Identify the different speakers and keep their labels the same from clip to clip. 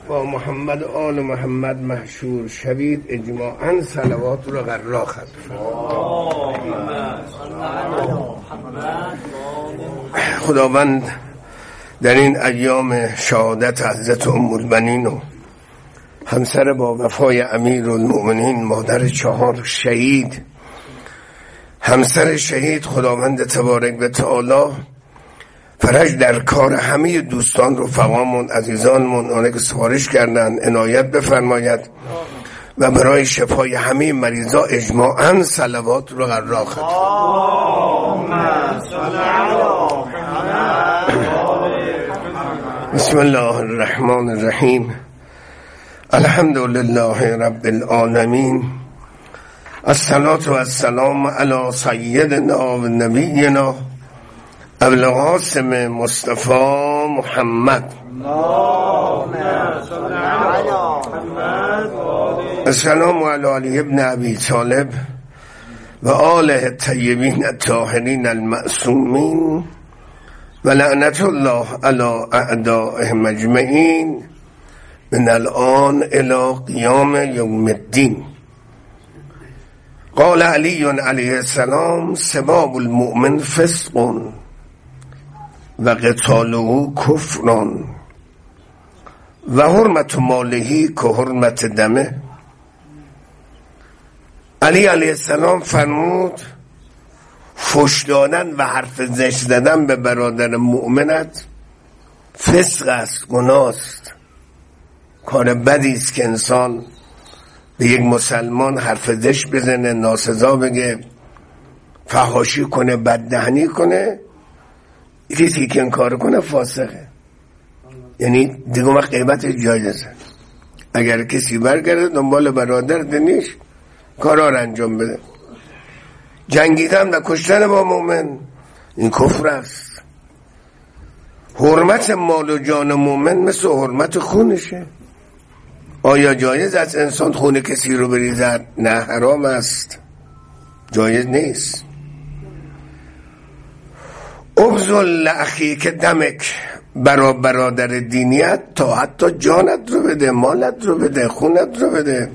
Speaker 1: با محمد و آل محمد محشور شوید، اجماعاً صلوات رو غرا ختم. خداوند در این ایام شهادت حضرت ام المؤمنین و همسر با وفای امیرالمؤمنین، مادر 4 شهید، همسر شهید، خداوند تبارک و تعالی فرج در کار همه دوستان رفقامون عزیزانمون آنه که سفارش کردن عنایت بفرماید و برای شفای همه مریضا اجماعاً صلوات رو غرا ختم. بسم الله الرحمن الرحیم. الحمد لله رب العالمین، الصلاة و السلام علی سیدنا و نبینا ابوالقاسم مصطفی محمد. السلام علی علی ابن ابی طالب و آله الطیبین الطاهرین المعصومین و لعنت الله علی اعدائهم اجمعین من الان الی قیام یوم الدین. قال علی علیه السلام: سباب المؤمن فسق و قتاله کفر و حرمت ماله که حرمت دمه. علی علیه السلام فرمود فحش دادن و حرف زشت زدن به برادر مؤمنت فسق است، گناه است، کار بدی است که انسان به یک مسلمان حرف زشت بزنه، ناسزا بگه، فحاشی کنه، بددهنی کنه. کسی که این کار کنه فاسقه، یعنی دیگه وقت غیبت جایزه. اگر کسی برگرده دنبال برادر دنیش کارا رو انجام بده، جنگیدن و کشتن با مؤمن این کفر است. حرمت مال و جان مؤمن مثل حرمت خونشه. آیا جایز است انسان خون کسی رو بریزد؟ نه، حرام است، جایز نیست. ابذل لاخیک دمک، برا برادر دینیت تا حتی جانت رو بده، مالت رو بده، خونت رو بده.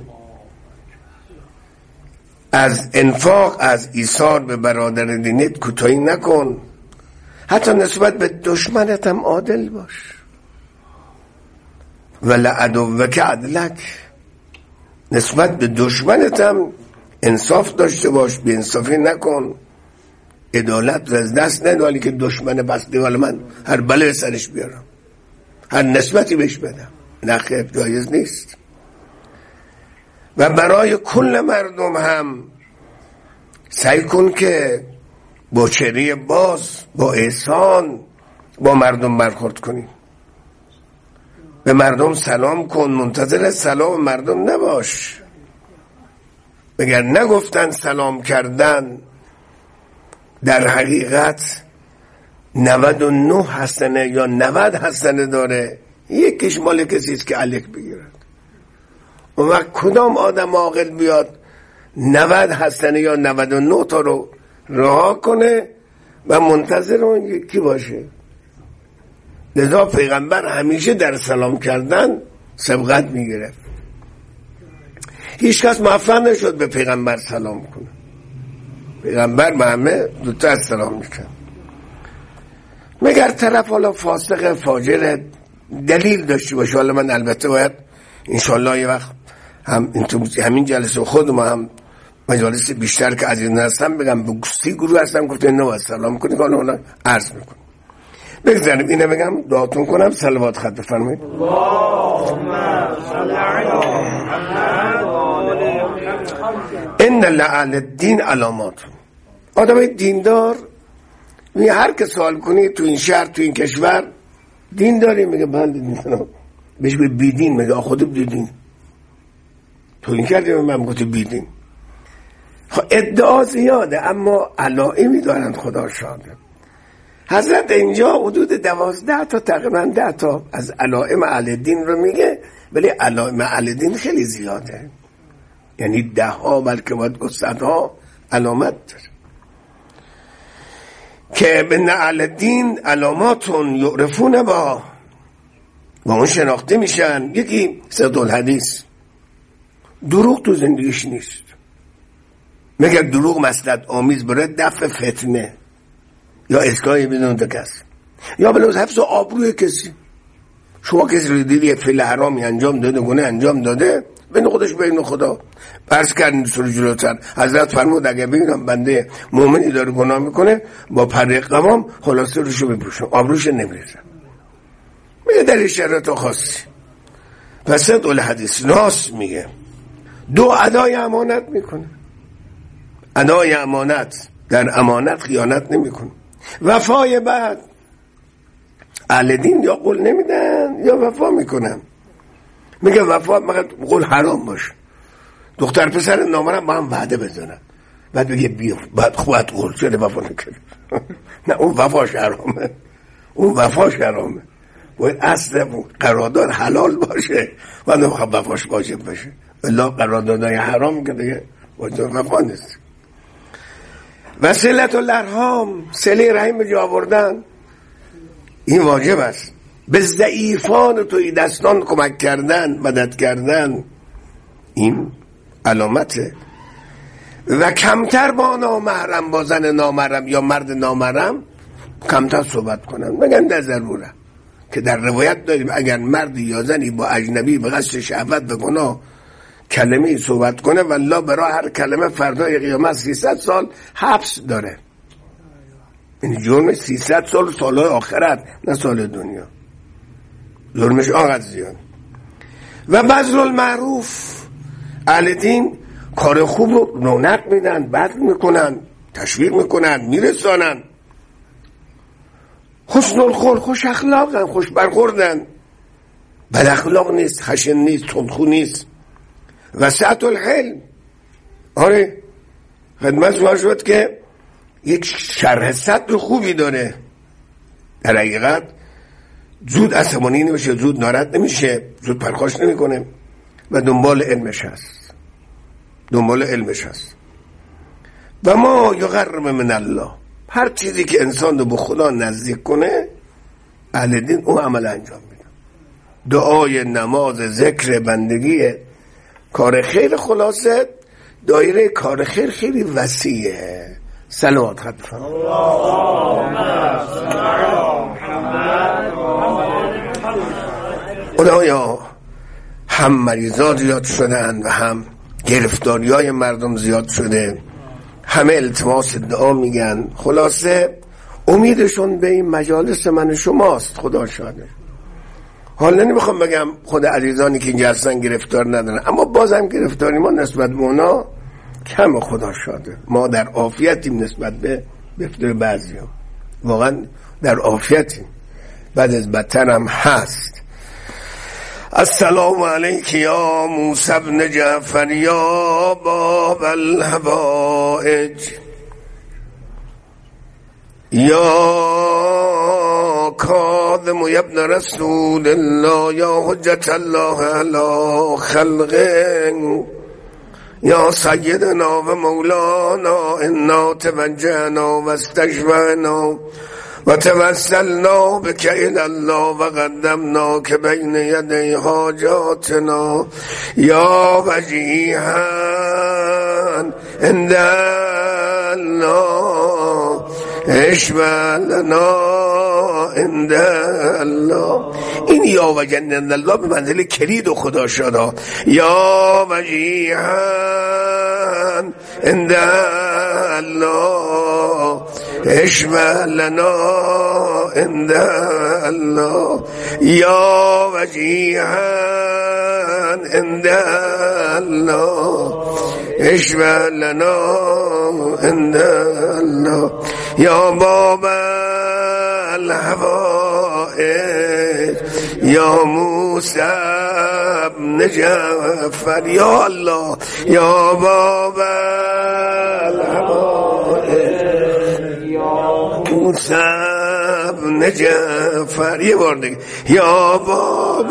Speaker 1: از انفاق، از ایثار به برادر دینیت کوتاهی نکن. حتی نسبت به دشمنت هم عادل باش. ولا عدوک عدلک، نسبت به دشمنت هم انصاف داشته باش، بی انصافی نکن. عدالت رو از دست نده، ولی که دشمن بسته ولی من هر بله سرش بیارم، هر نسبتی بهش بدم. نه خیر، جایز نیست. و برای کل مردم هم سعی کن که با چهره باز، با احسان با مردم برخورد کنی. به مردم سلام کن، منتظر سلام مردم نباش. اگر نگفتن سلام کردن، در حقیقت 99 حسنه یا 90 حسنه داره، یکیش مال کسیست که علیک بگیرد. اون وقت کدام آدم عاقل بیاد 90 حسنه یا 99 تا رو رها کنه و منتظر اون یکی باشه؟ لذا پیغمبر همیشه در سلام کردن سبقت میگیره. هیچ کس موفق نشد به پیغمبر سلام کنه. پیغمبر به همه زودتر سلام میکرد. مگر طرف حالا فاسق فاجر دلیل داشته باشه. حالا من البته باید انشالله یه وقت هم همین جلسه خود ما هم مجالس بیشتر که عزیز هستم بگم به 30 گروه هستم گفته نه سلام کنید، حالا عرض میکنم. بگذاریم اینه بگم دعاتون کنم، صلوات خط بفرمایید. ان لعل الدین علامات. آدم دیندار هر که سوال کنی تو این شهر تو این کشور دین داری، میگه بله دین دارم. بهش بگه بی دین، میگه خودت بی دین. تو این کردی من گفتی بی دین. ادعا زیاده اما علائمی دارن، خدا شاده. حضرت اینجا حدود 12 تا تقریبا 10 تا از علائم اهل دین رو میگه، ولی علائم اهل دین خیلی زیاده، یعنی 10 ها بلکه باید گفت 100 ها علامت داره. که به اهل دین علاماتون یعرفون با و اون شناخته میشن. یکی صدق الحدیث، دروغ تو زندگیش نیست. مگر دروغ مصلحت آمیز برای دفع فتنه یا اصلاح بدون کس یا بلوز حفظ آبروی کسی. شما کسی رو دیدی فعل حرامی انجام داده، گناه انجام داده، بین خودش بین خدا برس کردن سر جلوتر. حضرت فرمود اگر بگیرم بنده مومنی داره گناه میکنه با پر قوام خلاصه روشو بپوشم، آبروش نمیریزم. میگه در شرایط خاصی. و صدق الحدیث ناس میگه. دو ادای امانت میکنه. ادای امانت، در امانت خیانت نمیکنه. وفای بعد، اهل دین یا قول نمیدن یا وفا میکنن. میگه وفا مگر قول حرام باشه. دختر پسر نامرم با هم وعده بزنن، بعد بگه بیا، بعد خودت قول چرا وفا نکرد؟ نه، اون وفاش حرامه. اون وفاش حرامه. باید اصل قرارداد حلال باشه و نه وفاش واجب باشه. الا قراردادهای حرام که دیگه واجب وفا نیست. و صلت الارحام، صله رحم به جا آوردن، این واجب است. به ضعیفان توی دستان کمک کردن، مدد کردن، این علامته. و کمتر با نامحرم، با زن نامحرم یا مرد نامحرم کمتر صحبت کنن. مگن در ضروره که در روایت داریم اگر مردی یا زنی با اجنبی به قصد شهوت و گناه کلمه صحبت کنه والله برای هر کلمه فردای قیامت 300 سال حبس داره. این جرم 300 سال، سالهای آخرت، نه سال دنیا. جرمش آنقدر زیاد. و بذل المعروف، اهل دین کار خوب رو رونق میدن، بد میکنن، تشویق میکنن، میرسانن. حسن الخلق، خوش اخلاقن، خوش برخوردن، بد اخلاق نیست، خشن نیست، تندخو نیست. و سعت الحلم، آره خدمت شما شد که یک شرح صدر خوبی داره. در حقیقت زود عصبانی نمیشه، زود ناراحت نمیشه، زود پرخاش نمیکنه و دنبال علمش هست. دنبال علمش هست. و ما یقرب من الله، هر چیزی که انسان رو به خدا نزدیک کنه اهل دین اون عمل انجام میده. دعای، نماز، ذکر، بندگی، کار خیر. خلاصه دایره کار خیر خیلی وسیعه. صلوات خدمت خدایا. هم مریضات زیاد شدن و هم گرفتاری های مردم زیاد شده، همه التماس دعا میگن. خلاصه امیدشون به این مجالس من شماست. خدا شاده. حالا نمیخوام بگم خود عزیزانی که اینجا هستن گرفتار ندارن، اما بازم گرفتاری ما نسبت به اونا کم. خدا شاده ما در عافیتیم نسبت به بفتر بعضی ها. واقعا در عافیتیم، بعد از بدتر هم هست. السلام علیک یا موسی بن جعفر یا باب الحوائج یا کاظم ابن رسول الله یا حجت الله علی خلقه یا سیدنا و مولانا انا توجهنا و استشفعنا و توسلنا بک الی الله و قدمنا که بین یدی حاجاتنا یا وجیها عند الله اشفع لنا عند الله. این یا وجیها عند الله به منزل کلید و خدا شده. یا وجیها عند الله اشفع لنا عند الله. یا وجیها عند الله اشفع لنا عند الله. یا باب الحوائج یا موسی بن جعفر یا الله. یا باب الحوائج موسی بن جعفر. یه بار دیگه. یا باب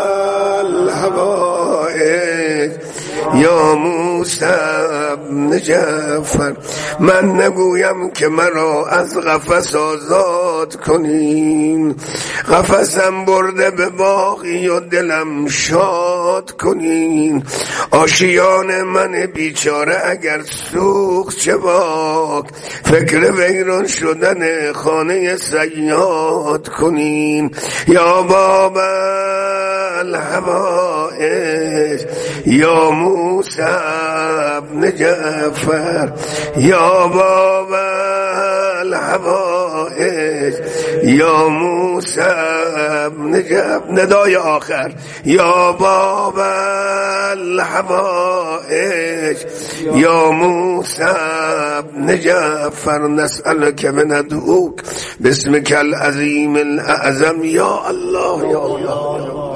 Speaker 1: الحوائج یا موسی بن جعفر. من نگویم که مرا از قفس آزاد یاد کنین، قفسم برده به باغی و دلم شاد کنین، آشیان من بیچاره اگر سوخت چه باک، فکر ویران شدن خانه صیاد کنین. یا باب الحوائج یا موسی ابن جعفر، یا باب الحوائج یا موسی ابن جعفر. ندای آخر یا باب الحوائج یا موسی ابن جعفر، نسألك وندعوك باسمك العظیم الاعظم یا الله یا الله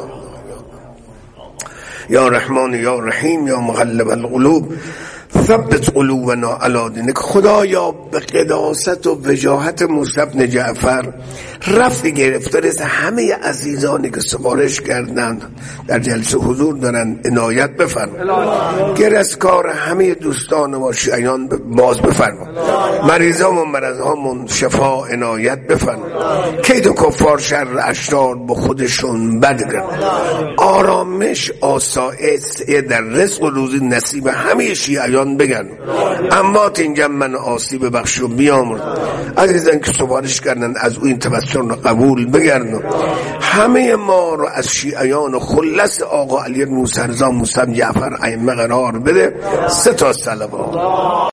Speaker 1: یا رحمان یا رحیم یا مقلب القلوب ثبت قلوبنا علی دینک. خدایا به قداست و وجاهت موسی بن جعفر رفت گرفتار از همه عزیزانی که سفارش کردند در جلسه حضور دارن عنایت بفرما، گرسکار همه دوستان و شیعیان باز بفرما، مریضان و مرضهامون شفا عنایت بفرما، کید و کفار شر اشرار به خودشون بد کن، آرامش آسایش در رزق و روزی نصیب همه شیعیان بگن، اما اینجا من آسیب بخش و بیامرد. عزیزان که سفارش کردن از او این تبسم رو قبول بگردن، همه ما رو از شیعیان و خلص آقا علی موسی رضا موسی جعفر ائمه قرار بده. 3 تا صلوات.